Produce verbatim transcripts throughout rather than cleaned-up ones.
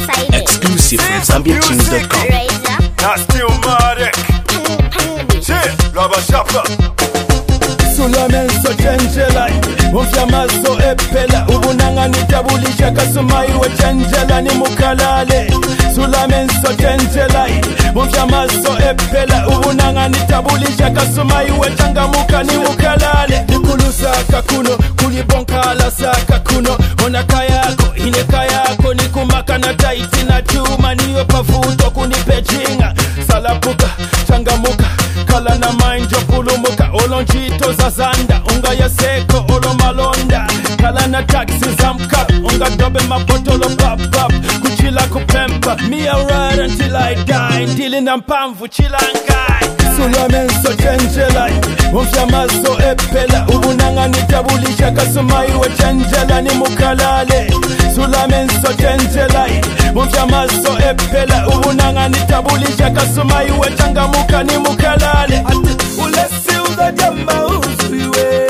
Exclusive from Zambian Tunes dot com. Nasty Marek. Shit, Rubber Shopper. Sulamen so chenjela umfyama so ephela ubunanga nitabulisha kasumai we chenjela ni mukalale Sulamen so chenjela umfyama so ephela ubunanga nitabulisha kasumai we changamuka ni mukalale nikulusa kakuno kulibonkala saka kuno ona kayako ine kayako nikumaka na taiti na chuma niyo pafuto kunipejinga salapuka changamuka kala na mainjo pulumuka olonjito za zanda unga ya seko olo malonda kala na taxi zamka unga dobe mapotolo pop pop kuchila kupempa me a ride until I die ndili na mpamvu chilangai Sulamen so chenjela umfyama so epela ubunanga nitabulisha kasumai we chenjela ni mukalale Sulamen so chenjela umfyama so epela ubunanga nitabulisha kasumai we changamuka ni mukalale ulesi uza jamba uzuiwe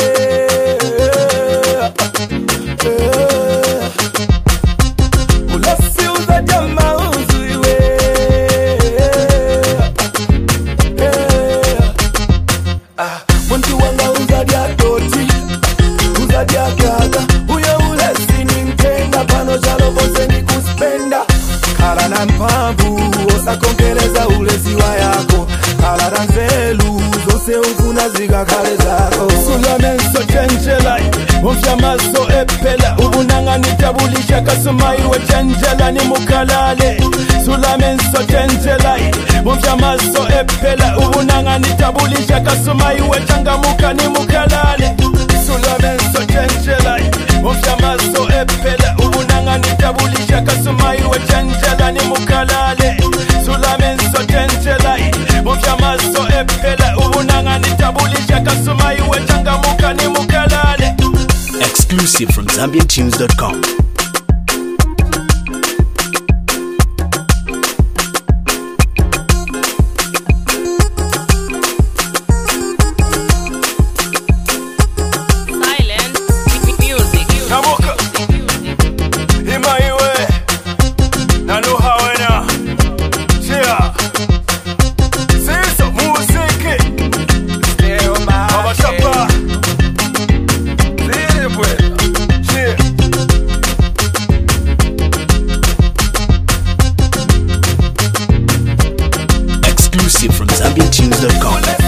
ulesi uza jamba uzuiwe muntu wanga uzadia doti uzadia gaga uyo ulesi nintenga pano jalo bose ni kuspenda kala na mpamvu osakongeleza ulezi wa yako kala na nzelu zose ufuna ziga kale zako Sulamen so chenjela umfyama so epela ubunanga nitabulisha kasumai we chenjela ni mukalale Sulamen so chenjela umfyama so epela ubunanga nitabulisha kasumai we changamuka ni mukalale Sulamen so chenjela umfyama so epela ubunanga nitabulisha kasumai we chenjela ni mukalale Sulamen so chenjela umfyama so epela ubunanga nitabulisha kasumai we changamuka ni mukalale. Exclusive from Zambian Tunes dot com. Exclusive from Zambian Tunes dot com.